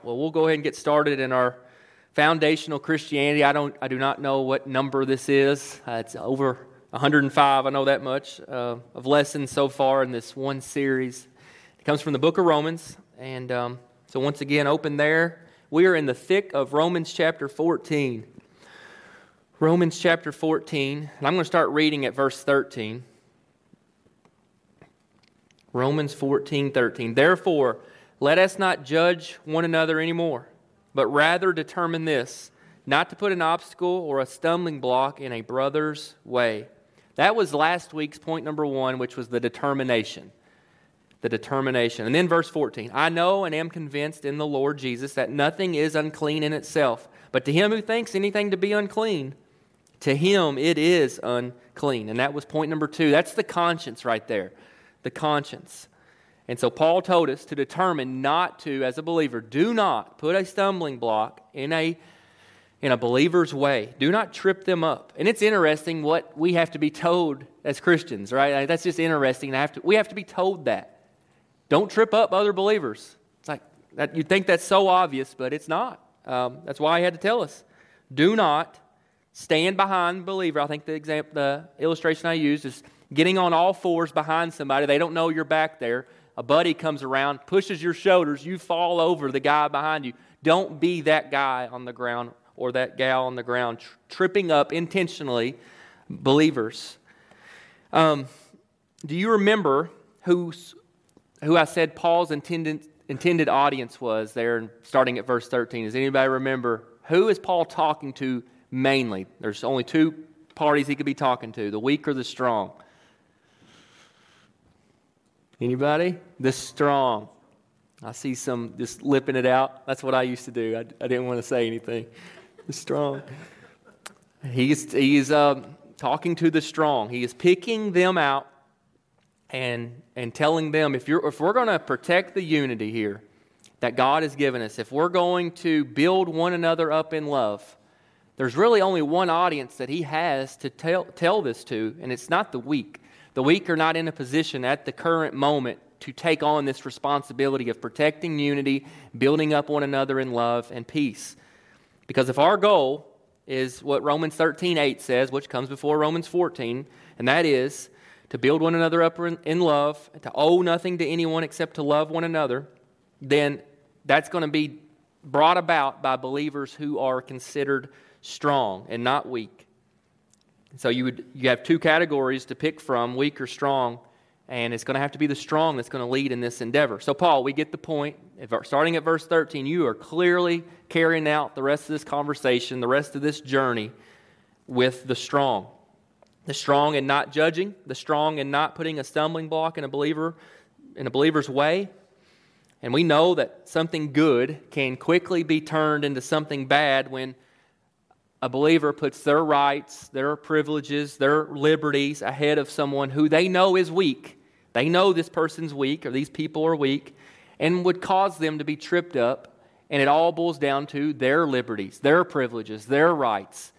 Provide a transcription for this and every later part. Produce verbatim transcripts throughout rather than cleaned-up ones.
Well, we'll go ahead and get started in our foundational Christianity. I don't, I do not know what number this is. Uh, it's over one hundred five. I know that much uh, of lessons so far in this one series. It comes from the book of Romans, and um, so once again, open there. We are in the thick of Romans chapter fourteen. Romans chapter fourteen, and I'm going to start reading at verse thirteen. Romans fourteen, thirteen. Therefore, let us not judge one another anymore, but rather determine this, not to put an obstacle or a stumbling block in a brother's way. That was last week's point number one, which was the determination. The determination. And then verse fourteen. I know and am convinced in the Lord Jesus that nothing is unclean in itself, but to him who thinks anything to be unclean, to him it is unclean. And that was point number two. That's the conscience right there. The conscience. And so Paul told us to determine not to, as a believer, do not put a stumbling block in a in a believer's way. Do not trip them up. And it's interesting what we have to be told as Christians, right? That's just interesting. I have to, we have to be told that. Don't trip up other believers. It's like that, you'd think that's so obvious, but it's not. Um, that's why he had to tell us. Do not stand behind the believer. I think the example, the illustration I used is getting on all fours behind somebody. They don't know you're back there. A buddy comes around, pushes your shoulders, you fall over the guy behind you. Don't be that guy on the ground or that gal on the ground, tr- tripping up intentionally believers. Um, do you remember who's, who I said Paul's intended, intended audience was there, starting at verse thirteen? Does anybody remember who is Paul talking to mainly? There's only two parties he could be talking to, the weak or the strong. Anybody? The strong. I see some just lipping it out. That's what I used to do. I, I didn't want to say anything. The strong. He's, he's uh, talking to the strong. He is picking them out and, and telling them, if, you're, if we're going to protect the unity here that God has given us, if we're going to build one another up in love, there's really only one audience that he has to tell, tell this to, and it's not the weak. The weak are not in a position at the current moment to take on this responsibility of protecting unity, building up one another in love and peace. Because if our goal is what Romans thirteen eight says, which comes before Romans fourteen, and that is to build one another up in love, to owe nothing to anyone except to love one another, then that's going to be brought about by believers who are considered strong and not weak. So you would you have two categories to pick from, weak or strong, and it's going to have to be the strong that's going to lead in this endeavor. So Paul, we get the point. If, starting at verse thirteen, you are clearly carrying out the rest of this conversation, the rest of this journey with the strong. The strong in not judging, the strong in not putting a stumbling block in a believer, in a believer's way. And we know that something good can quickly be turned into something bad when a believer puts their rights, their privileges, their liberties ahead of someone who they know is weak. They know this person's weak, or these people are weak, and would cause them to be tripped up. And it all boils down to their liberties, their privileges, their rights.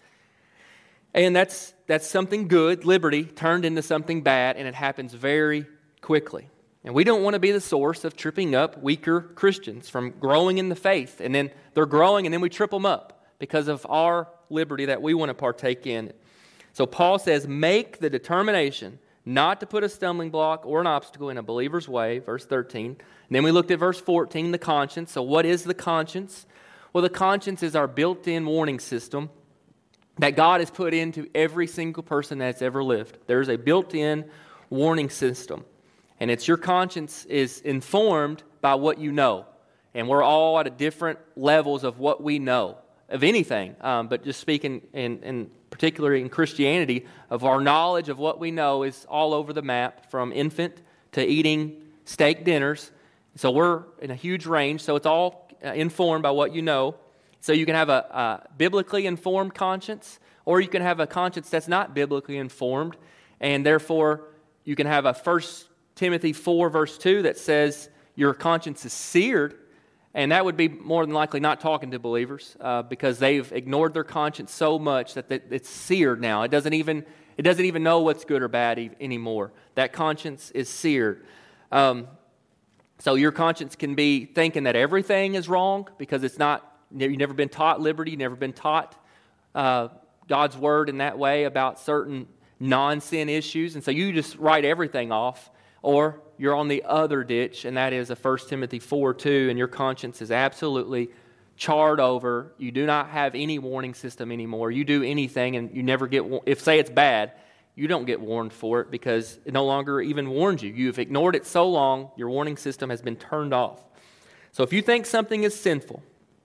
And that's that's something good, liberty, turned into something bad, and it happens very quickly. And we don't want to be the source of tripping up weaker Christians from growing in the faith. And then they're growing, and then we trip them up because of our liberty that we want to partake in. So Paul says, make the determination not to put a stumbling block or an obstacle in a believer's way, verse thirteen. And then we looked at verse fourteen, the conscience. So what is the conscience? Well, the conscience is our built-in warning system that God has put into every single person that's ever lived. There's a built-in warning system. And it's your conscience is informed by what you know. And we're all at different levels of what we know. Of anything, um, but just speaking in, in particularly in Christianity, of our knowledge of what we know is all over the map, from infant to eating steak dinners. So we're in a huge range, so it's all uh, informed by what you know. So you can have a, a biblically informed conscience, or you can have a conscience that's not biblically informed, and therefore you can have a First Timothy four verse two that says your conscience is seared. And that would be more than likely not talking to believers uh, because they've ignored their conscience so much that it's seared now. It doesn't even it doesn't even know what's good or bad e- anymore. That conscience is seared. Um, So your conscience can be thinking that everything is wrong because it's not, you've never been taught liberty, you've never been taught uh, God's word in that way about certain non-sin issues. And so you just write everything off. Or you're on the other ditch, and that is a First Timothy four two, and your conscience is absolutely charred over. You do not have any warning system anymore. You do anything, and you never get, if say it's bad, you don't get warned for it because it no longer even warns you. You've ignored it so long, your warning system has been turned off. So if you think something is sinful,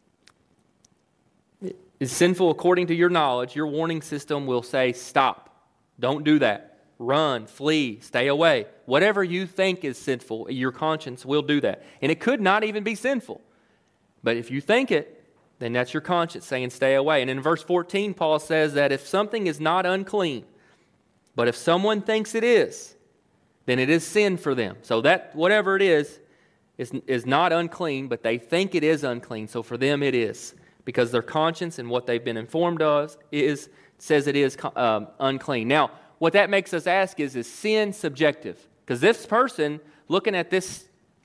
is sinful according to your knowledge, your warning system will say, stop, don't do that. Run, flee, stay away. Whatever you think is sinful, your conscience will do that. And it could not even be sinful. But if you think it, then that's your conscience saying stay away. And in verse fourteen, Paul says that if something is not unclean, but if someone thinks it is, then it is sin for them. So that whatever it is, is, is not unclean, but they think it is unclean. So for them it is. Because their conscience and what they've been informed of is says it is um, unclean. Now, what that makes us ask is, is sin subjective? Because this person looking at this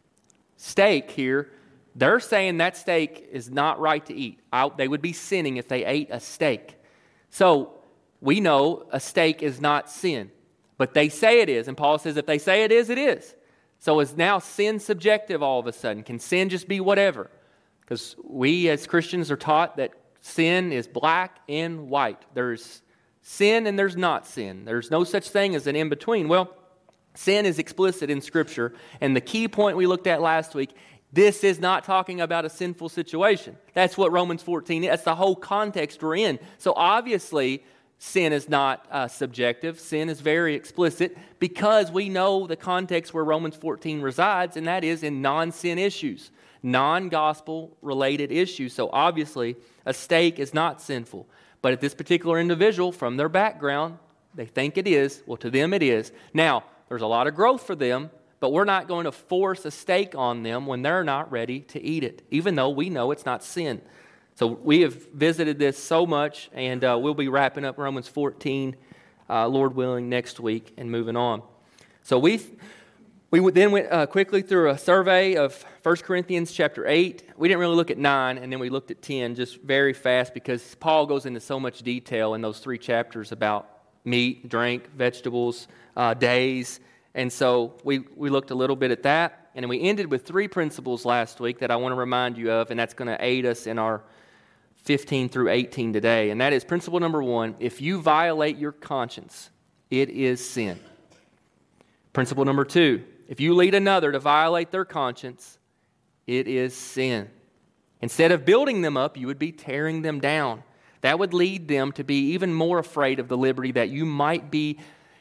steak here, they're saying that steak is not right to eat. I, they would be sinning if they ate a steak. So we know a steak is not sin, but they say it is. And Paul says if they say it is, it is. So is now sin subjective all of a sudden? Can sin just be whatever? Because we as Christians are taught that sin is black and white. There's sin and there's not sin. There's no such thing as an in-between. Well, sin is explicit in Scripture. And the key point we looked at last week, this is not talking about a sinful situation. That's what Romans fourteen is. That's the whole context we're in. So obviously, sin is not uh, subjective. Sin is very explicit because we know the context where Romans fourteen resides, and that is in non-sin issues, non-gospel related issues. So obviously, a steak is not sinful. But if this particular individual, from their background, they think it is, well, to them it is. Now, there's a lot of growth for them, but we're not going to force a steak on them when they're not ready to eat it, even though we know it's not sin. So we have visited this so much, and uh, we'll be wrapping up Romans fourteen, uh, Lord willing, next week and moving on. So we we then went uh, quickly through a survey of First Corinthians chapter eight. We didn't really look at nine, and then we looked at ten just very fast because Paul goes into so much detail in those three chapters about meat, drink, vegetables, uh, days. And so we, we looked a little bit at that, and then we ended with three principles last week that I want to remind you of, and that's going to aid us in our fifteen through eighteen today. And that is principle number one: if you violate your conscience, it is sin. Principle number two: if you lead another to violate their conscience, it is sin. Instead of building them up, you would be tearing them down. That would lead them to be even more afraid of the liberty that you might be,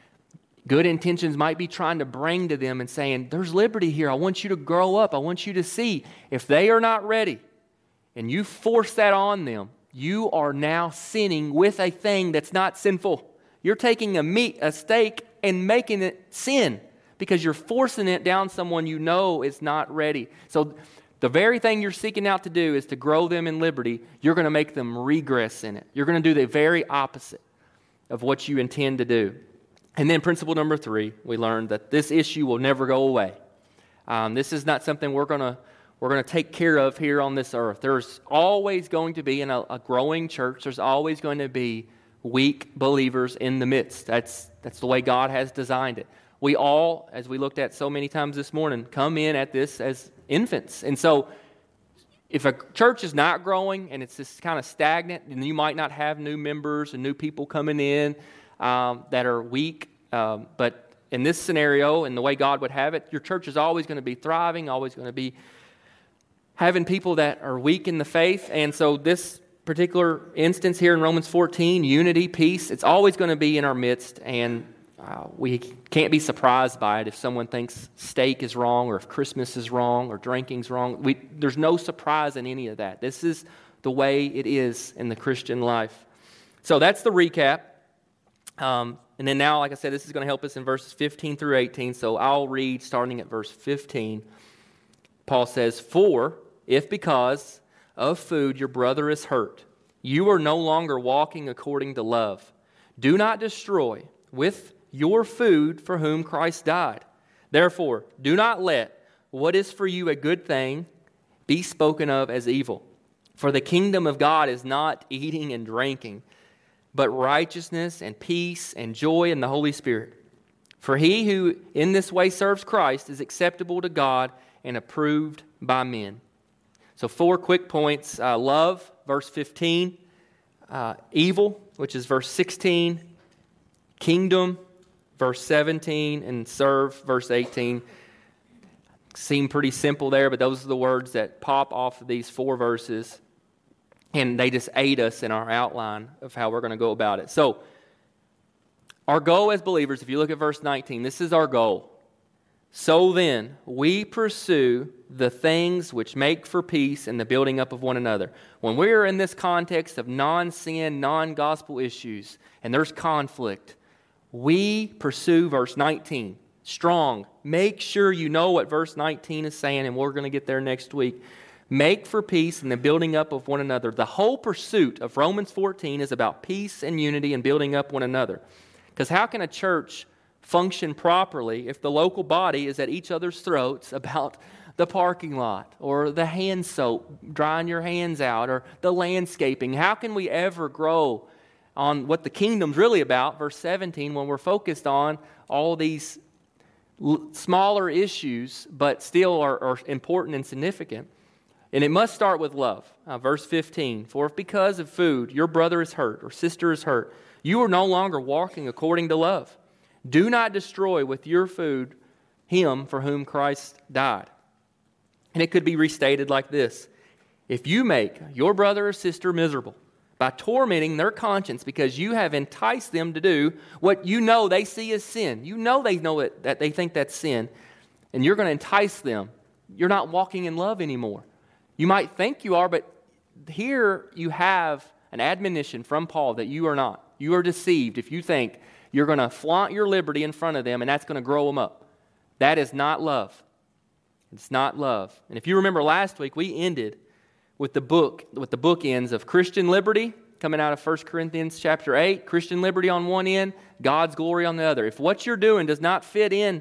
good intentions might be trying to bring to them and saying, there's liberty here. I want you to grow up. I want you to see. If they are not ready and you force that on them, you are now sinning with a thing that's not sinful. You're taking a meat, a steak, and making it sin because you're forcing it down someone you know is not ready. So the very thing you're seeking out to do is to grow them in liberty. You're going to make them regress in it. You're going to do the very opposite of what you intend to do. And then principle number three, we learned that this issue will never go away. Um, this is not something we're going to we're going to take care of here on this earth. There's always going to be, in a, a growing church, there's always going to be weak believers in the midst. That's that's the way God has designed it. We all, as we looked at so many times this morning, come in at this as infants. And so if a church is not growing and it's just kind of stagnant, then you might not have new members and new people coming in um, that are weak. Um, but in this scenario, and the way God would have it, your church is always going to be thriving, always going to be having people that are weak in the faith. And so this particular instance here in Romans fourteen, unity, peace, it's always going to be in our midst. And uh, we can't be surprised by it if someone thinks steak is wrong or if Christmas is wrong or drinking's wrong. We, there's no surprise in any of that. This is the way it is in the Christian life. So that's the recap. Um, and then now, like I said, this is going to help us in verses fifteen through eighteen. So I'll read starting at verse fifteen. Paul says, "For if because of food your brother is hurt, you are no longer walking according to love. Do not destroy with your food for whom Christ died. Therefore, do not let what is for you a good thing be spoken of as evil. For the kingdom of God is not eating and drinking, but righteousness and peace and joy in the Holy Spirit. For he who in this way serves Christ is acceptable to God and approved by men. So four quick points. Uh, love, verse fifteen. Uh, evil, which is verse sixteen. Kingdom, verse seventeen. And serve, verse eighteen. Seem pretty simple there, but those are the words that pop off of these four verses. And they just aid us in our outline of how we're going to go about it. So, our goal as believers, if you look at verse nineteen, this is our goal. So then, we pursue the things which make for peace and the building up of one another. When we're in this context of non-sin, non-gospel issues, and there's conflict, we pursue verse nineteen. Strong. Make sure you know what verse nineteen is saying, and we're going to get there next week. Make for peace and the building up of one another. The whole pursuit of Romans fourteen is about peace and unity and building up one another. Because how can a church function properly if the local body is at each other's throats about the parking lot or the hand soap, drying your hands out, or the landscaping? How can we ever grow on what the kingdom's really about, verse seventeen, when we're focused on all these l- smaller issues but still are, are important and significant? And it must start with love. Uh, verse fifteen, for if because of food your brother is hurt or sister is hurt, you are no longer walking according to love. Do not destroy with your food him for whom Christ died. And it could be restated like this. If you make your brother or sister miserable by tormenting their conscience because you have enticed them to do what you know they see as sin, you know they know it, that they think that's sin, and you're going to entice them, you're not walking in love anymore. You might think you are, but here you have an admonition from Paul that you are not. You are deceived if you think you're going to flaunt your liberty in front of them and that's going to grow them up. That is not love. It's not love. And if you remember last week, we ended with the book, with the bookends of Christian liberty coming out of First Corinthians chapter eight, Christian liberty on one end, God's glory on the other. If what you're doing does not fit in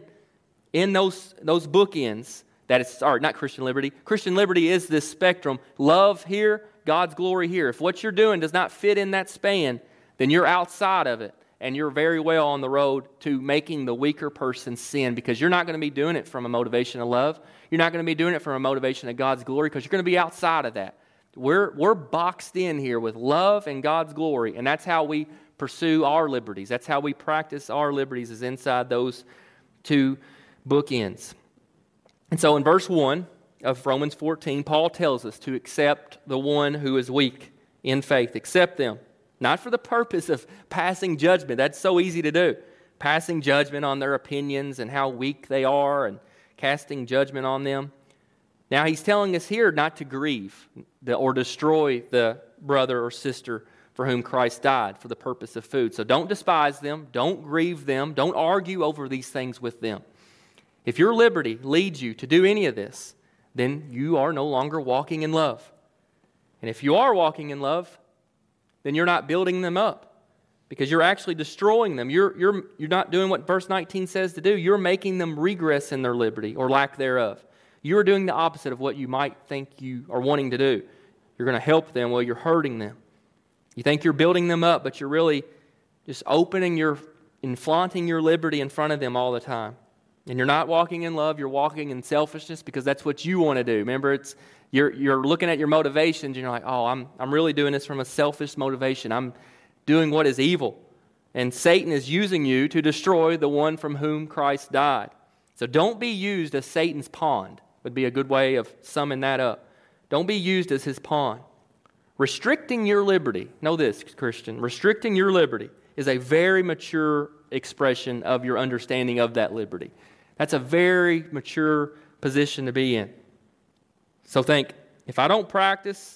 in those, those bookends, that is, sorry, not Christian liberty. Christian liberty is this spectrum. Love here, God's glory here. If what you're doing does not fit in that span, then you're outside of it, and you're very well on the road to making the weaker person sin, because you're not going to be doing it from a motivation of love. You're not going to be doing it from a motivation of God's glory, because you're going to be outside of that. We're, we're boxed in here with love and God's glory, and that's how we pursue our liberties. That's how we practice our liberties, is inside those two bookends. And so in verse one of Romans fourteen, Paul tells us to accept the one who is weak in faith. Accept them. Not for the purpose of passing judgment. That's so easy to do. Passing judgment on their opinions and how weak they are and casting judgment on them. Now he's telling us here not to grieve or destroy the brother or sister for whom Christ died for the purpose of food. So don't despise them. Don't grieve them. Don't argue over these things with them. If your liberty leads you to do any of this, then you are no longer walking in love. And if you are walking in love, then you're not building them up, because you're actually destroying them. You're, you're, you're not doing what verse nineteen says to do. You're making them regress in their liberty or lack thereof. You're doing the opposite of what you might think you are wanting to do. You're going to help them while you're hurting them. You think you're building them up, but you're really just opening your and flaunting your liberty in front of them all the time. And you're not walking in love, you're walking in selfishness, because that's what you want to do. Remember, it's you're you're looking at your motivations and you're like, oh, I'm I'm really doing this from a selfish motivation. I'm doing what is evil. And Satan is using you to destroy the one from whom Christ died. So don't be used as Satan's pawn, would be a good way of summing that up. Don't be used as his pawn. Restricting your liberty, know this, Christian, restricting your liberty is a very mature expression of your understanding of that liberty. That's a very mature position to be in. So think, if I don't practice,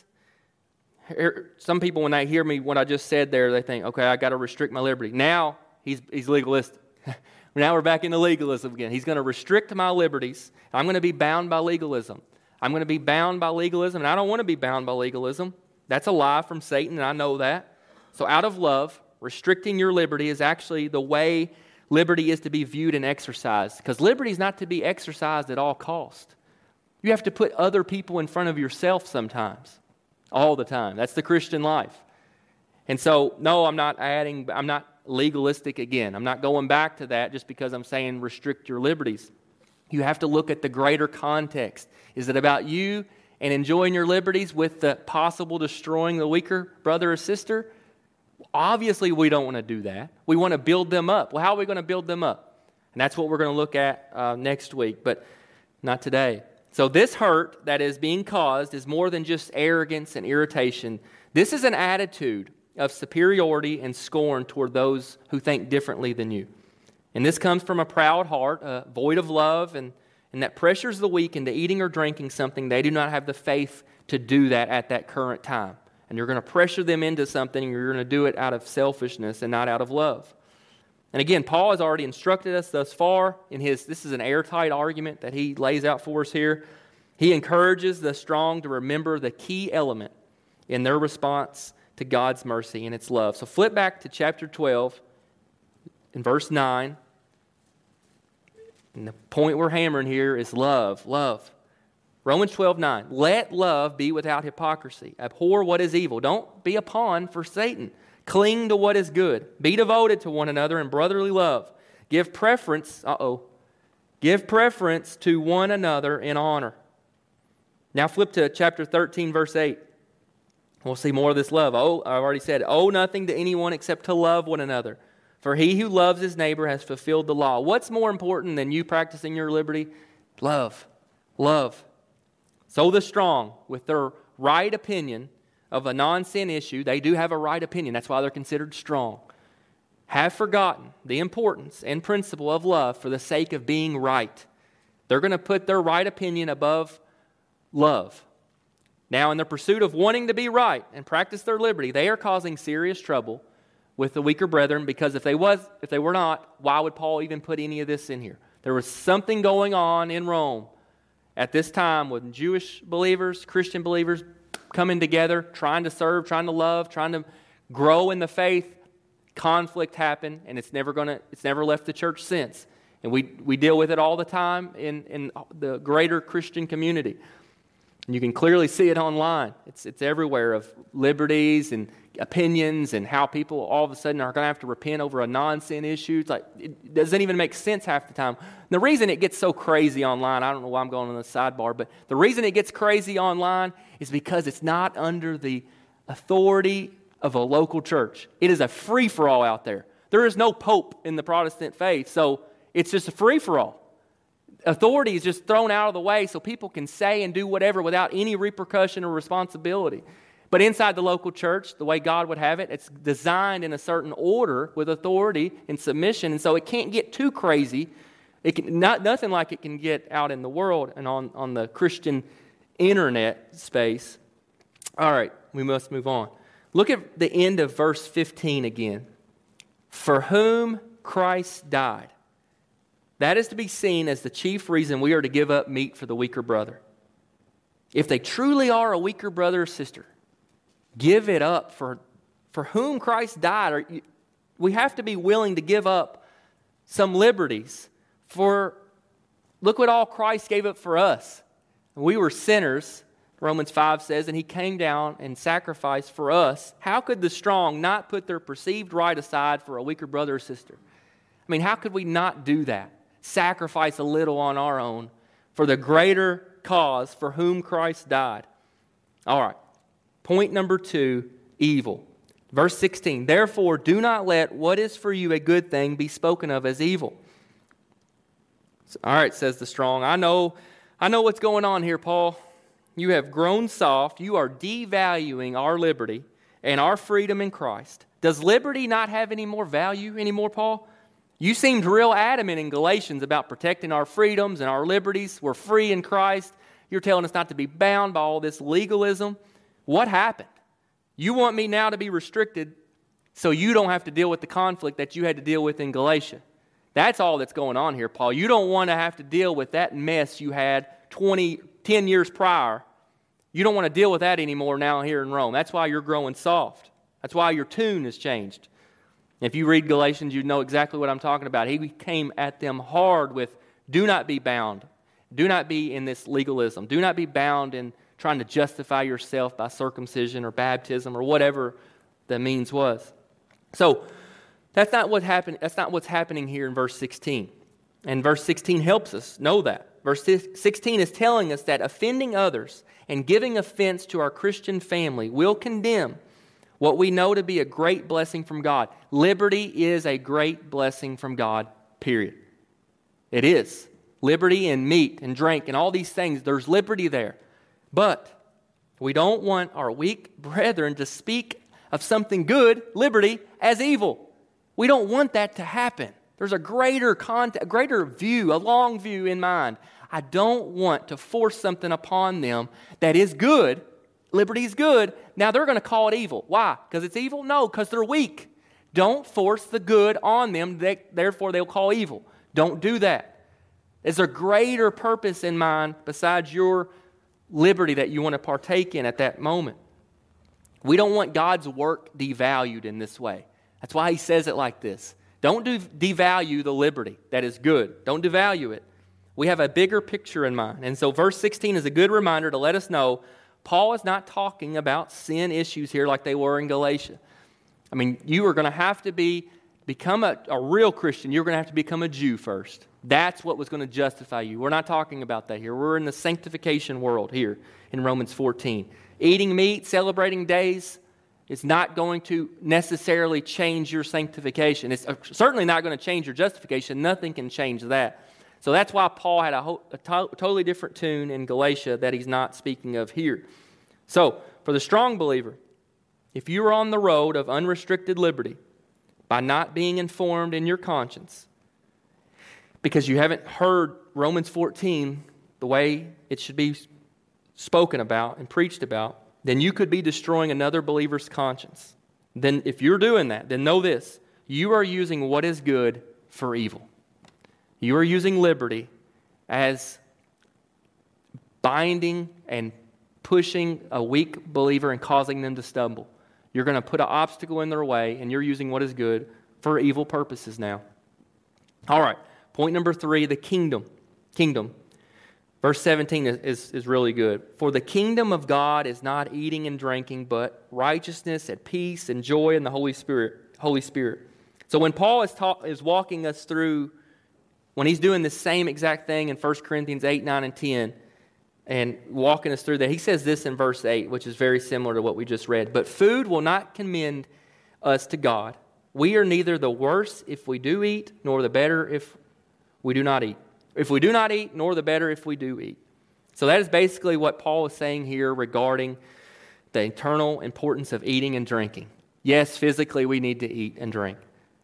some people when they hear me, what I just said there, they think, okay, I got to restrict my liberty. Now he's he's legalistic. Now we're back into legalism again. He's going to restrict my liberties. I'm going to be bound by legalism. I'm going to be bound by legalism, and I don't want to be bound by legalism. That's a lie from Satan, and I know that. So out of love, restricting your liberty is actually the way liberty is to be viewed and exercised. Because liberty is not to be exercised at all cost. You have to put other people in front of yourself sometimes, all the time. That's the Christian life. And so, no, I'm not adding, I'm not legalistic again. I'm not going back to that just because I'm saying restrict your liberties. You have to look at the greater context. Is it about you and enjoying your liberties with the possible destroying the weaker brother or sister? Obviously, we don't want to do that. We want to build them up. Well, how are we going to build them up? And that's what we're going to look at uh, next week, but not today. So this hurt that is being caused is more than just arrogance and irritation. This is an attitude of superiority and scorn toward those who think differently than you. And this comes from a proud heart, uh, void of love, and, and that pressures the weak into eating or drinking something they do not have the faith to do that at that current time. And you're going to pressure them into something, and you're going to do it out of selfishness and not out of love. And again, Paul has already instructed us thus far in his, this is an airtight argument that he lays out for us here. He encourages the strong to remember the key element in their response to God's mercy and its love. So flip back to chapter twelve in verse nine. And the point we're hammering here is love, love. Romans twelve nine. Let love be without hypocrisy. Abhor what is evil. Don't be a pawn for Satan. Cling to what is good. Be devoted to one another in brotherly love. Give preference, uh-oh, give preference to one another in honor. Now flip to chapter thirteen, verse eight. We'll see more of this love. Oh, I've already said, owe nothing to anyone except to love one another. For he who loves his neighbor has fulfilled the law. What's more important than you practicing your liberty? Love. Love. So the strong, with their right opinion of a non-sin issue, they do have a right opinion. That's why they're considered strong. Have forgotten the importance and principle of love for the sake of being right. They're going to put their right opinion above love. Now, in the pursuit of wanting to be right and practice their liberty, they are causing serious trouble with the weaker brethren, because if they was, if they were not, why would Paul even put any of this in here? There was something going on in Rome at this time with Jewish believers, Christian believers coming together, trying to serve, trying to love, trying to grow in the faith. Conflict happened, and it's never gonna, it's never left the church since. And we we deal with it all the time in, in the greater Christian community. And you can clearly see it online. It's it's everywhere, of liberties and opinions and how people all of a sudden are going to have to repent over a non-sin issue. It's like, it doesn't even make sense half the time. And the reason it gets so crazy online, I don't know why I'm going on the sidebar, but the reason it gets crazy online is because it's not under the authority of a local church. It is a free-for-all out there. There is no pope in the Protestant faith, so it's just a free-for-all. Authority is just thrown out of the way so people can say and do whatever without any repercussion or responsibility. But inside the local church, the way God would have it, it's designed in a certain order with authority and submission, and so it can't get too crazy. It can, not nothing like it can get out in the world and on, on the Christian internet space. All right, we must move on. Look at the end of verse fifteen again. For whom Christ died. That is to be seen as the chief reason we are to give up meat for the weaker brother. If they truly are a weaker brother or sister, give it up for, for whom Christ died. Or you, we have to be willing to give up some liberties for, look what all Christ gave up for us. We were sinners, Romans five says, and he came down and sacrificed for us. How could the strong not put their perceived right aside for a weaker brother or sister? I mean, how could we not do that? Sacrifice a little on our own for the greater cause for whom Christ died. All right. Point number two, evil. Verse sixteen, therefore do not let what is for you a good thing be spoken of as evil. All right, says the strong. I know, I know what's going on here, Paul. You have grown soft. You are devaluing our liberty and our freedom in Christ. Does liberty not have any more value anymore, Paul? You seemed real adamant in Galatians about protecting our freedoms and our liberties. We're free in Christ. You're telling us not to be bound by all this legalism. What happened? You want me now to be restricted so you don't have to deal with the conflict that you had to deal with in Galatia. That's all that's going on here, Paul. You don't want to have to deal with that mess you had twenty, ten years prior. You don't want to deal with that anymore now here in Rome. That's why you're growing soft. That's why your tune has changed. If you read Galatians, you know exactly what I'm talking about. He came at them hard with, do not be bound. Do not be in this legalism. Do not be bound in trying to justify yourself by circumcision or baptism or whatever the means was. So that's not what happened. That's not what's happening here in verse sixteen. And verse sixteen helps us know that. Verse sixteen is telling us that offending others and giving offense to our Christian family will condemn what we know to be a great blessing from God. Liberty is a great blessing from God, period. It is. Liberty in meat and drink and all these things, there's liberty there. But we don't want our weak brethren to speak of something good, liberty, as evil. We don't want that to happen. There's a greater context, a greater view, a long view in mind. I don't want to force something upon them that is good. Liberty is good. Now they're going to call it evil. Why? Because it's evil? No, because they're weak. Don't force the good on them, they, therefore they'll call evil. Don't do that. Is there greater purpose in mind besides your liberty that you want to partake in at that moment? We don't want God's work devalued in this way. That's why he says it like this. Don't do, devalue the liberty that is good. Don't devalue it. We have a bigger picture in mind. And so verse sixteen is a good reminder to let us know Paul is not talking about sin issues here like they were in Galatia. I mean, you are going to have to be become a, a real Christian. You're going to have to become a Jew first. That's what was going to justify you. We're not talking about that here. We're in the sanctification world here in Romans fourteen. Eating meat, celebrating days, is not going to necessarily change your sanctification. It's certainly not going to change your justification. Nothing can change that. So that's why Paul had a, whole, a to- totally different tune in Galatia that he's not speaking of here. So, for the strong believer, if you are on the road of unrestricted liberty by not being informed in your conscience, because you haven't heard Romans fourteen the way it should be spoken about and preached about, then you could be destroying another believer's conscience. Then if you're doing that, then know this: you are using what is good for evil. You are using liberty as binding and pushing a weak believer and causing them to stumble. You're going to put an obstacle in their way, and you're using what is good for evil purposes now. All right, point number three, the kingdom. Kingdom. Verse seventeen is, is, is really good. For the kingdom of God is not eating and drinking, but righteousness and peace and joy in the Holy Spirit. Holy Spirit. So when Paul is, ta- is walking us through, when he's doing the same exact thing in First Corinthians eight, nine, and ten, and walking us through that, he says this in verse eight, which is very similar to what we just read. But food will not commend us to God. We are neither the worse if we do eat, nor the better if we do not eat. If we do not eat, nor the better if we do eat. So that is basically what Paul is saying here regarding the eternal importance of eating and drinking. Yes, physically we need to eat and drink.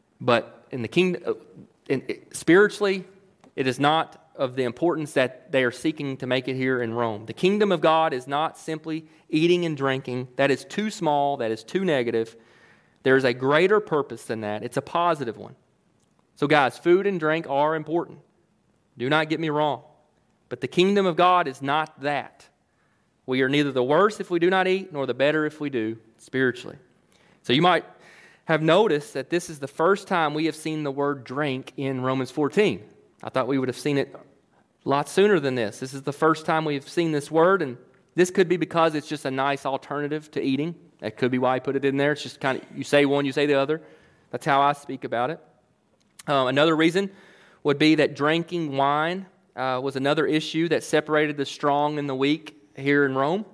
But in the kingdom, in, spiritually, it is not of the importance that they are seeking to make it here in Rome. The kingdom of God is not simply eating and drinking. That is too small. That is too negative. There is a greater purpose than that. It's a positive one. So guys, food and drink are important. Do not get me wrong. But the kingdom of God is not that. We are neither the worse if we do not eat, nor the better if we do, spiritually. So you might have noticed that this is the first time we have seen the word drink in Romans fourteen. I thought we would have seen it a lot sooner than this. This is the first time we've seen this word, and this could be because it's just a nice alternative to eating. That could be why I put it in there. It's just kind of, you say one, you say the other. That's how I speak about it. Um, another reason would be that drinking wine uh, was another issue that separated the strong and the weak here in Rome.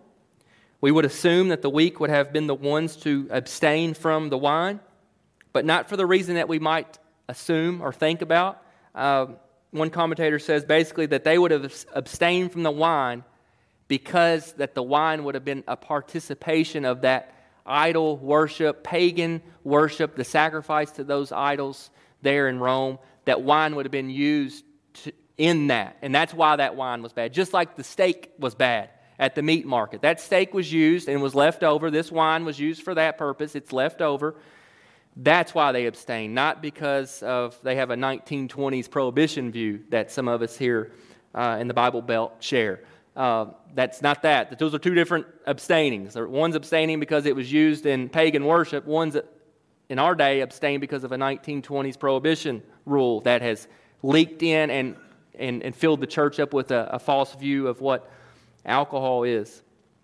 We would assume that the weak would have been the ones to abstain from the wine, but not for the reason that we might assume or think about. Uh, one commentator says basically that they would have abstained from the wine because that the wine would have been a participation of that idol worship, pagan worship, the sacrifice to those idols there in Rome. That wine would have been used to, in that. And that's why that wine was bad. Just like the steak was bad at the meat market. That steak was used and was left over. This wine was used for that purpose. It's left over. That's why they abstain. Not because of they have a nineteen twenties prohibition view that some of us here uh, in the Bible Belt share. Uh, that's not that. Those are two different abstainings. One's abstaining because it was used in pagan worship. One's in our day abstained because of a nineteen twenties prohibition rule that has leaked in and and, and filled the church up with a, a false view of what alcohol is.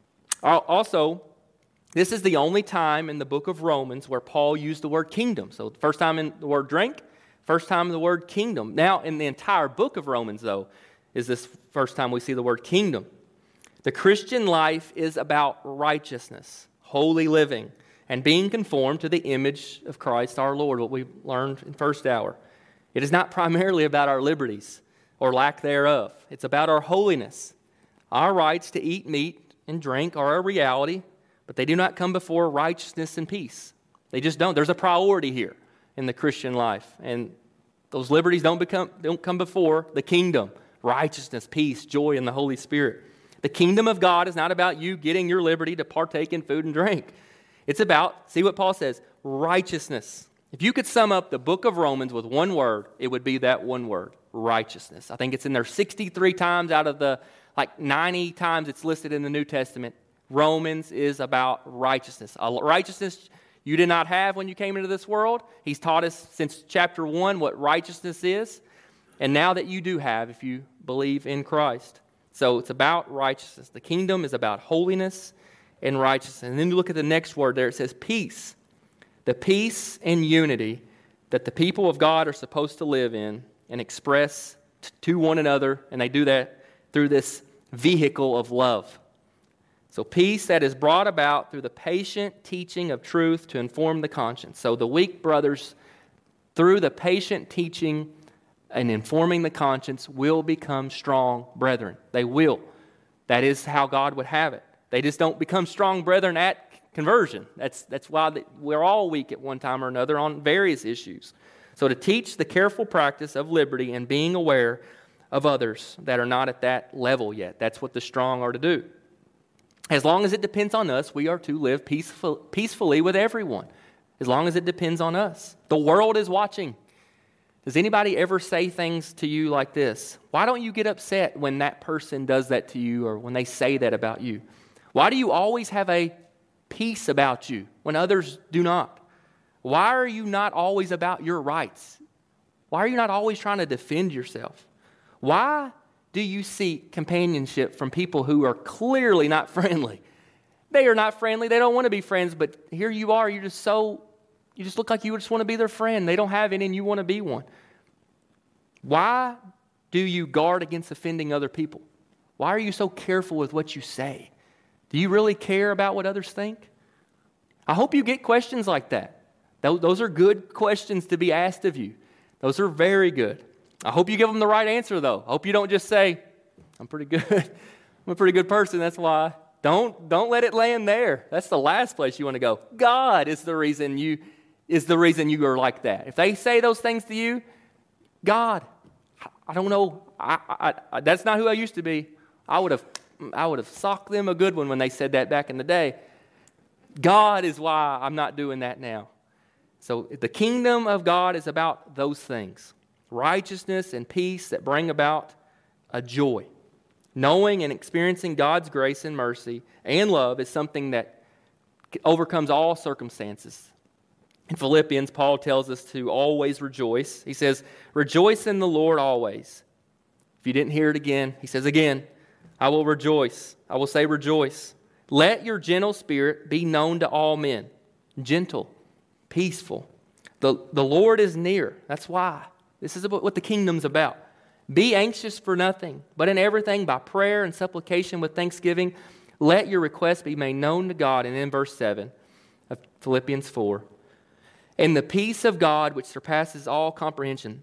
Also, this is the only time in the book of Romans where Paul used the word kingdom. So the first time in the word drink, first time in the word kingdom. Now in the entire book of Romans, though, is this first time we see the word kingdom. The Christian life is about righteousness, holy living, and being conformed to the image of Christ our Lord, what we learned in first hour. It is not primarily about our liberties or lack thereof. It's about our holiness. Our rights to eat meat and drink are a reality, but they do not come before righteousness and peace. They just don't. There's a priority here in the Christian life. And those liberties don't become don't come before the kingdom, righteousness, peace, joy in the Holy Spirit. The kingdom of God is not about you getting your liberty to partake in food and drink. It's about, see what Paul says, righteousness. If you could sum up the book of Romans with one word, it would be that one word, righteousness. I think it's in there sixty-three times out of the like ninety times it's listed in the New Testament. Romans is about righteousness. A righteousness you did not have when you came into this world. He's taught us since chapter one what righteousness is. And now that you do have if you believe in Christ. So it's about righteousness. The kingdom is about holiness and righteousness. And then you look at the next word there. It says peace. The peace and unity that the people of God are supposed to live in and express t- to one another. And they do that through this vehicle of love. So peace that is brought about through the patient teaching of truth to inform the conscience. So the weak brothers, through the patient teaching and informing the conscience, will become strong brethren. They will. That is how God would have it. They just don't become strong brethren at conversion. That's, that's why they, we're all weak at one time or another on various issues. So to teach the careful practice of liberty and being aware of others that are not at that level yet. That's what the strong are to do. As long as it depends on us, we are to live peaceful, peacefully with everyone. As long as it depends on us. The world is watching. Does anybody ever say things to you like this? Why don't you get upset when that person does that to you or when they say that about you? Why do you always have a peace about you when others do not? Why are you not always about your rights? Why are you not always trying to defend yourself? Why do you seek companionship from people who are clearly not friendly? They are not friendly. They don't want to be friends, but here you are. You're just so, you just look like you just want to be their friend. They don't have any and you want to be one. Why do you guard against offending other people? Why are you so careful with what you say? Do you really care about what others think? I hope you get questions like that. Those are good questions to be asked of you. Those are very good. I hope you give them the right answer, though. I hope you don't just say, I'm pretty good. I'm a pretty good person, that's why. Don't, don't let it land there. That's the last place you want to go. God is the reason you is the reason you are like that. If they say those things to you, God, I don't know. I, I, I, that's not who I used to be. I would have I would have socked them a good one when they said that back in the day. God is why I'm not doing that now. So the kingdom of God is about those things. Righteousness and peace that bring about a joy. Knowing and experiencing God's grace and mercy and love is something that overcomes all circumstances. In Philippians, Paul tells us to always rejoice. He says, rejoice in the Lord always. If you didn't hear it again, he says again, I will rejoice. I will say rejoice. Let your gentle spirit be known to all men. Gentle, peaceful. The, the Lord is near. That's why. This is what the kingdom's about. Be anxious for nothing, but in everything by prayer and supplication with thanksgiving, let your requests be made known to God. And in verse seven of Philippians four, and the peace of God which surpasses all comprehension.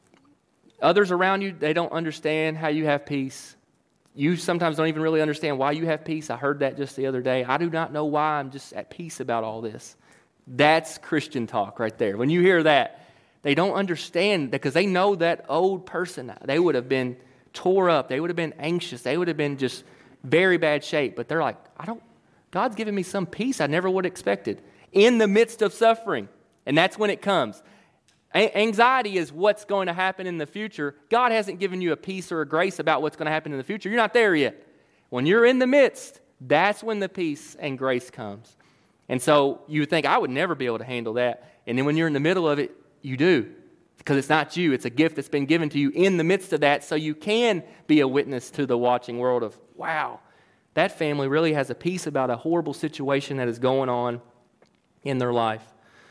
Others around you, they don't understand how you have peace. You sometimes don't even really understand why you have peace. I heard that just the other day. I do not know why I'm just at peace about all this. That's Christian talk right there. When you hear that, they don't understand because they know that old person. They would have been tore up. They would have been anxious. They would have been just very bad shape. But they're like, I don't, God's given me some peace I never would have expected in the midst of suffering. And that's when it comes. A- anxiety is what's going to happen in the future. God hasn't given you a peace or a grace about what's going to happen in the future. You're not there yet. When you're in the midst, that's when the peace and grace comes. And so you think, I would never be able to handle that. And then when you're in the middle of it, you do. Because it's not you. It's a gift that's been given to you in the midst of that, so you can be a witness to the watching world of, wow, that family really has a peace about a horrible situation that is going on in their life.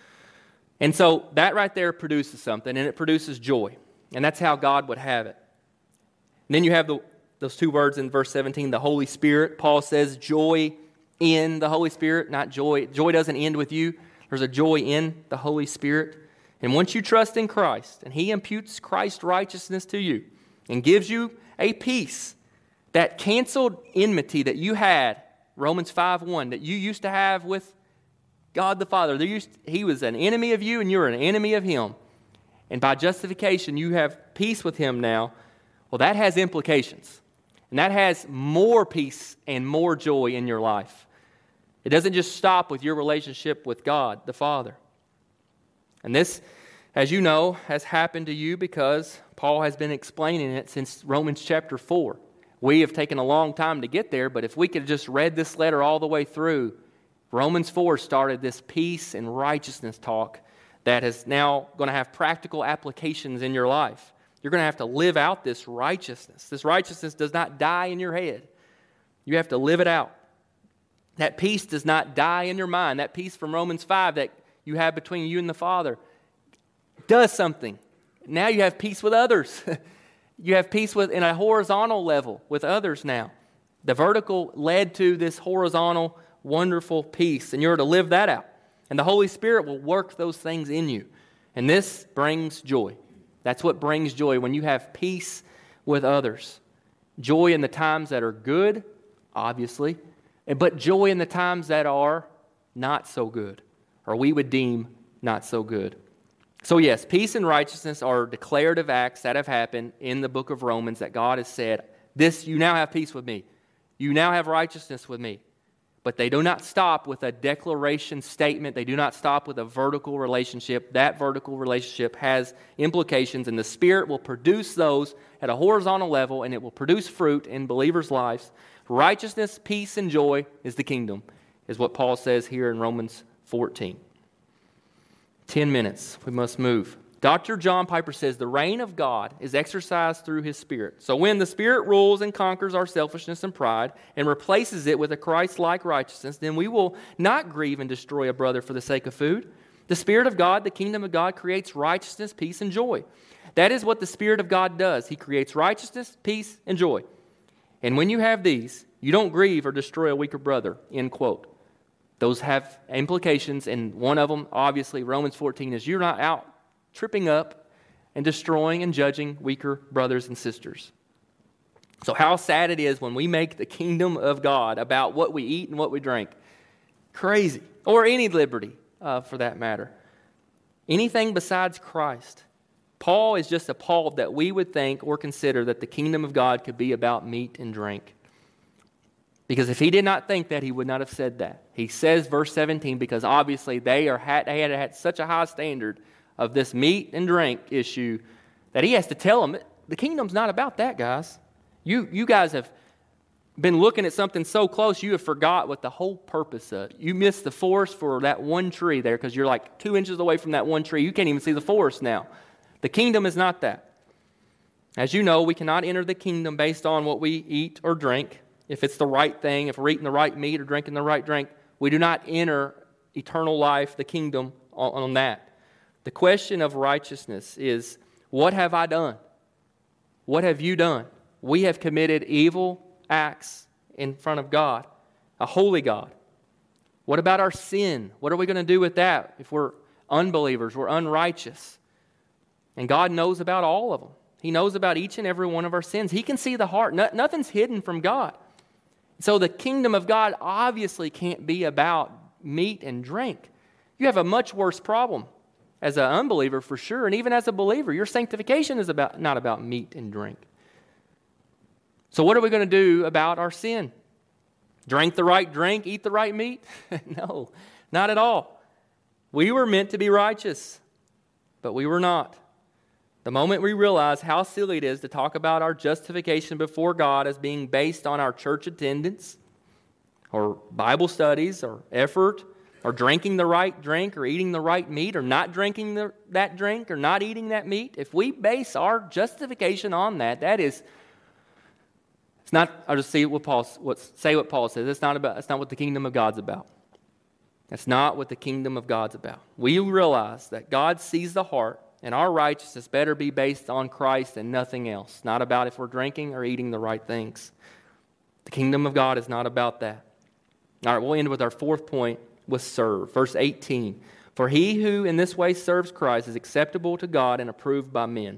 And so that right there produces something, and it produces joy. And that's how God would have it. And then you have the, those two words in verse seventeen, the Holy Spirit. Paul says joy in the Holy Spirit, not joy. Joy doesn't end with you. There's a joy in the Holy Spirit. And once you trust in Christ, and He imputes Christ's righteousness to you, and gives you a peace, that canceled enmity that you had, Romans five one, that you used to have with God the Father. There used, he was an enemy of you, and you're an enemy of Him. And by justification, you have peace with Him now. Well, that has implications. And that has more peace and more joy in your life. It doesn't just stop with your relationship with God the Father. And this, as you know, has happened to you because Paul has been explaining it since Romans chapter four. We have taken a long time to get there, but if we could have just read this letter all the way through, Romans four started this peace and righteousness talk that is now going to have practical applications in your life. You're going to have to live out this righteousness. This righteousness does not die in your head. You have to live it out. That peace does not die in your mind. That peace from Romans five that you have between you and the Father does something. Now you have peace with others. You have peace with in a horizontal level with others now. The vertical led to this horizontal, wonderful peace, and you're to live that out. And the Holy Spirit will work those things in you. And this brings joy. That's what brings joy, when you have peace with others. Joy in the times that are good, obviously, but joy in the times that are not so good, or we would deem not so good. So yes, peace and righteousness are declarative acts that have happened in the book of Romans that God has said, this, you now have peace with me. You now have righteousness with me. But they do not stop with a declaration statement. They do not stop with a vertical relationship. That vertical relationship has implications, and the Spirit will produce those at a horizontal level, and it will produce fruit in believers' lives. Righteousness, peace, and joy is the kingdom, is what Paul says here in Romans fourteen. Ten minutes. We must move. Doctor John Piper says the reign of God is exercised through His Spirit. So when the Spirit rules and conquers our selfishness and pride and replaces it with a Christ-like righteousness, then we will not grieve and destroy a brother for the sake of food. The Spirit of God, the kingdom of God, creates righteousness, peace, and joy. That is what the Spirit of God does. He creates righteousness, peace, and joy. And when you have these, you don't grieve or destroy a weaker brother, end quote. Those have implications, and one of them, obviously, Romans fourteen, is you're not out tripping up and destroying and judging weaker brothers and sisters. So how sad it is when we make the kingdom of God about what we eat and what we drink. Crazy. Or any liberty, uh, for that matter. Anything besides Christ. Paul is just appalled that we would think or consider that the kingdom of God could be about meat and drink. Because if he did not think that, he would not have said that. He says, verse seventeen, because obviously they are had, they had had such a high standard of this meat and drink issue that he has to tell them, the kingdom's not about that, guys. You, you guys have been looking at something so close, you have forgot what the whole purpose of. You missed the forest for that one tree there because you're like two inches away from that one tree. You can't even see the forest now. The kingdom is not that. As you know, we cannot enter the kingdom based on what we eat or drink. If it's the right thing, if we're eating the right meat or drinking the right drink, we do not enter eternal life, the kingdom, on, on that. The question of righteousness is, what have I done? What have you done? We have committed evil acts in front of God, a holy God. What about our sin? What are we going to do with that if we're unbelievers, we're unrighteous? And God knows about all of them. He knows about each and every one of our sins. He can see the heart. No, nothing's hidden from God. So the kingdom of God obviously can't be about meat and drink. You have a much worse problem as an unbeliever for sure, and even as a believer. Your sanctification is about not about meat and drink. So what are we going to do about our sin? Drink the right drink, eat the right meat? No, not at all. We were meant to be righteous, but we were not. The moment we realize how silly it is to talk about our justification before God as being based on our church attendance or Bible studies or effort or drinking the right drink or eating the right meat or not drinking the, that drink or not eating that meat, if we base our justification on that, that is, it's not, I'll just see what Paul, what, say what Paul says. It's not about, it's not what the kingdom of God's about. That's not what the kingdom of God's about. We realize that God sees the heart, and our righteousness better be based on Christ and nothing else. Not about if we're drinking or eating the right things. The kingdom of God is not about that. All right, we'll end with our fourth point, with serve. Verse eighteen. For he who in this way serves Christ is acceptable to God and approved by men.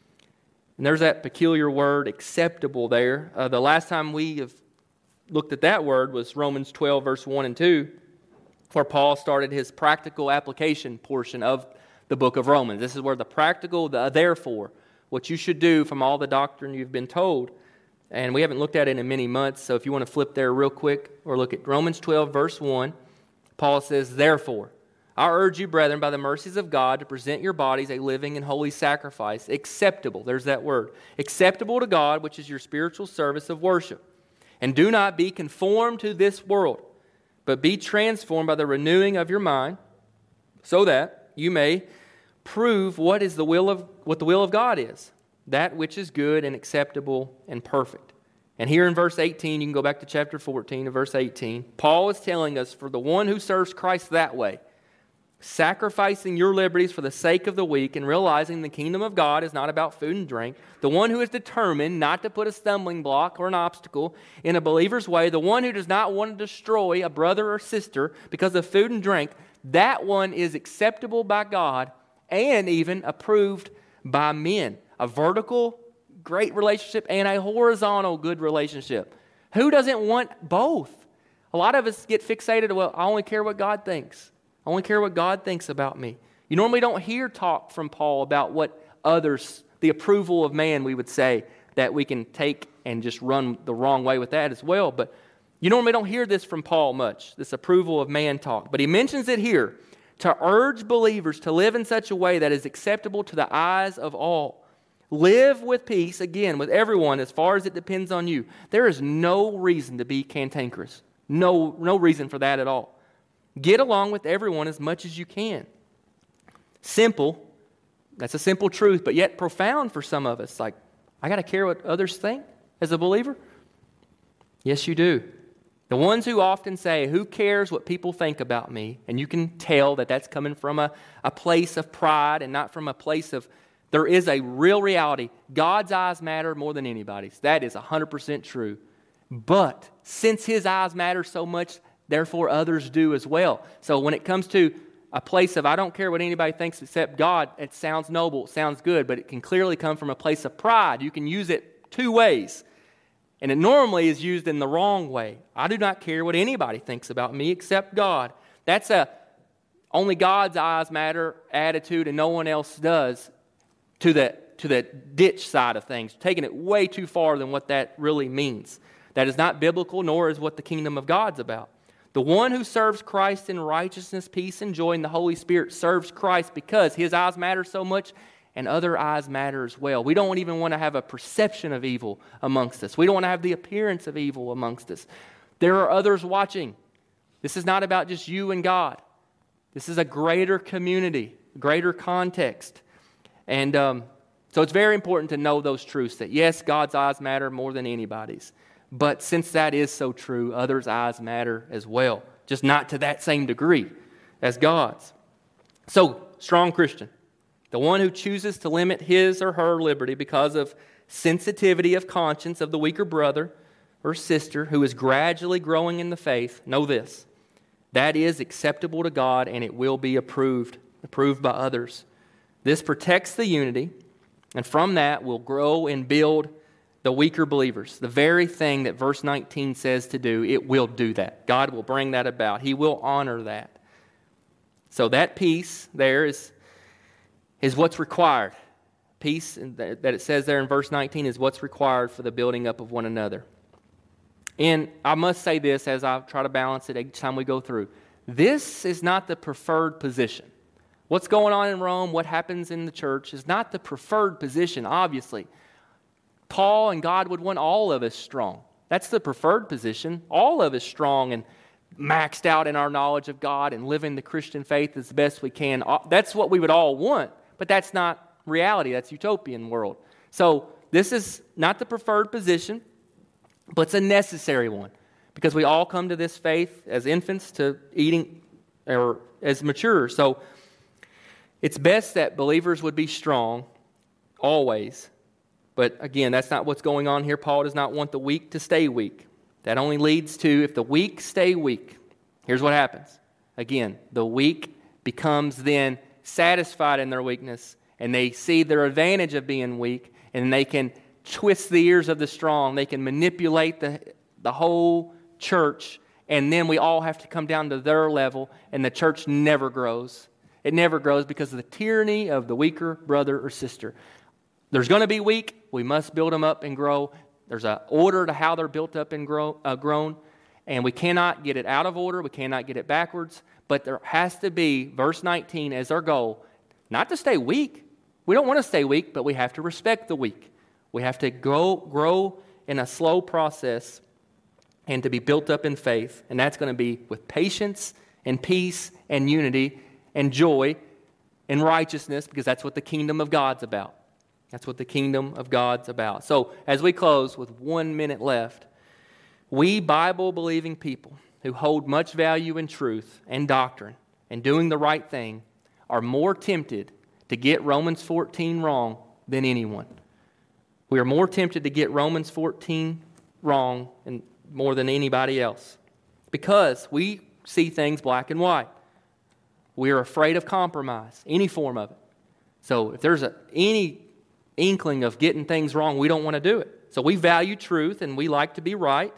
And there's that peculiar word, acceptable, there. Uh, the last time we have looked at that word was Romans twelve, verse one and two, where Paul started his practical application portion of the book of Romans. This is where the practical, the therefore, what you should do from all the doctrine you've been told. And we haven't looked at it in many months, so if you want to flip there real quick or look at Romans twelve, verse one, Paul says, therefore, I urge you, brethren, by the mercies of God, to present your bodies a living and holy sacrifice, acceptable, there's that word, acceptable to God, which is your spiritual service of worship. And do not be conformed to this world, but be transformed by the renewing of your mind, so that you may prove what is the will of what the will of God is, that which is good and acceptable and perfect. And here in verse eighteen, you can go back to chapter fourteen and verse eighteen, Paul is telling us, for the one who serves Christ that way, sacrificing your liberties for the sake of the weak and realizing the kingdom of God is not about food and drink, the one who is determined not to put a stumbling block or an obstacle in a believer's way, the one who does not want to destroy a brother or sister because of food and drink, that one is acceptable by God and even approved by men. A vertical great relationship and a horizontal good relationship. Who doesn't want both? A lot of us get fixated, well, I only care what God thinks. I only care what God thinks about me. You normally don't hear talk from Paul about what others, the approval of man, we would say, that we can take and just run the wrong way with that as well. But you normally don't hear this from Paul much, this approval of man talk. But he mentions it here, to urge believers to live in such a way that is acceptable to the eyes of all. Live with peace, again, with everyone as far as it depends on you. There is no reason to be cantankerous. No, no reason for that at all. Get along with everyone as much as you can. Simple. That's a simple truth, but yet profound for some of us. Like, I got to care what others think as a believer? Yes, you do. The ones who often say, who cares what people think about me? And you can tell that that's coming from a, a place of pride and not from a place of, there is a real reality. God's eyes matter more than anybody's. That is one hundred percent true. But since His eyes matter so much, therefore others do as well. So when it comes to a place of, I don't care what anybody thinks except God, it sounds noble, it sounds good, but it can clearly come from a place of pride. You can use it two ways. And it normally is used in the wrong way. I do not care what anybody thinks about me except God. That's a only God's eyes matter attitude and no one else does to the, to the ditch side of things, taking it way too far than what that really means. That is not biblical, nor is what the kingdom of God's about. The one who serves Christ in righteousness, peace, and joy in the Holy Spirit serves Christ because His eyes matter so much and other eyes matter as well. We don't even want to have a perception of evil amongst us. We don't want to have the appearance of evil amongst us. There are others watching. This is not about just you and God. This is a greater community, greater context. And um, so it's very important to know those truths that yes, God's eyes matter more than anybody's. But since that is so true, others' eyes matter as well. Just not to that same degree as God's. So, strong Christian. The one who chooses to limit his or her liberty because of sensitivity of conscience of the weaker brother or sister who is gradually growing in the faith, know this. That is acceptable to God and it will be approved, approved by others. This protects the unity, and from that will grow and build the weaker believers. The very thing that verse nineteen says to do, it will do that. God will bring that about. He will honor that. So that peace there is, is what's required. Peace that it says there in verse nineteen is what's required for the building up of one another. And I must say this as I try to balance it each time we go through. This is not the preferred position. What's going on in Rome, what happens in the church is not the preferred position, obviously. Paul and God would want all of us strong. That's the preferred position. All of us strong and maxed out in our knowledge of God and living the Christian faith as best we can. That's what we would all want, but that's not reality. That's utopian world. So this is not the preferred position, but it's a necessary one because we all come to this faith as infants to eating or as mature. So it's best that believers would be strong always. But again, that's not what's going on here. Paul does not want the weak to stay weak. That only leads to, if the weak stay weak, here's what happens. Again, the weak becomes then satisfied in their weakness, and they see their advantage of being weak, and they can twist the ears of the strong. They can manipulate the, the whole church, and then we all have to come down to their level, and the church never grows. It never grows because of the tyranny of the weaker brother or sister. There's going to be weak. We must build them up and grow. There's an order to how they're built up and grow, uh, grown. And we cannot get it out of order. We cannot get it backwards. But there has to be, verse nineteen, as our goal, not to stay weak. We don't want to stay weak, but we have to respect the weak. We have to grow, grow in a slow process and to be built up in faith. And that's going to be with patience and peace and unity and joy and righteousness, because that's what the kingdom of God's about. That's what the kingdom of God's about. So as we close with one minute left, we Bible-believing people who hold much value in truth and doctrine and doing the right thing are more tempted to get Romans fourteen wrong than anyone. We are more tempted to get Romans fourteen wrong and more than anybody else because we see things black and white. We are afraid of compromise, any form of it. So if there's a, any inkling of getting things wrong, we don't want to do it. So we value truth and we like to be right.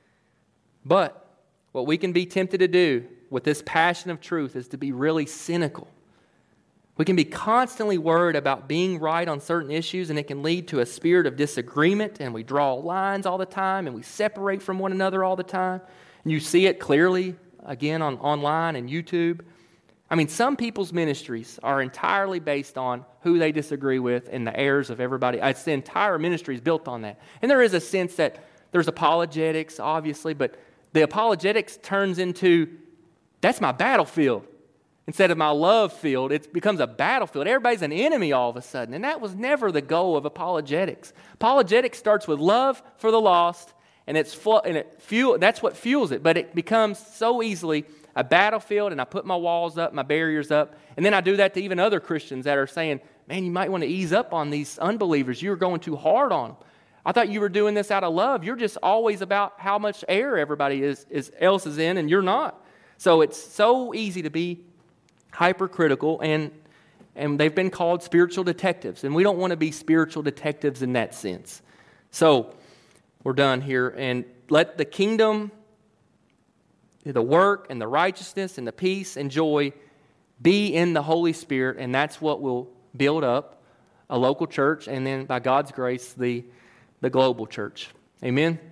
But what we can be tempted to do with this passion of truth is to be really cynical. We can be constantly worried about being right on certain issues, and it can lead to a spirit of disagreement, and we draw lines all the time, and we separate from one another all the time. And you see it clearly, again, on online and YouTube. I mean, some people's ministries are entirely based on who they disagree with and the errors of everybody. It's the entire ministry is built on that. And there is a sense that there's apologetics, obviously, but the apologetics turns into, that's my battlefield. Instead of my love field, it becomes a battlefield. Everybody's an enemy all of a sudden. And that was never the goal of apologetics. Apologetics starts with love for the lost, and it's fu- and it fuel, that's what fuels it. But it becomes so easily a battlefield, and I put my walls up, my barriers up, and then I do that to even other Christians that are saying, man, you might want to ease up on these unbelievers. You're going too hard on them. I thought you were doing this out of love. You're just always about how much air everybody is, is else is in, and you're not. So it's so easy to be hypercritical, and and they've been called spiritual detectives, and we don't want to be spiritual detectives in that sense. So we're done here, and let the kingdom, the work and the righteousness and the peace and joy be in the Holy Spirit, and that's what will build up a local church, and then by God's grace, the, the global church. Amen?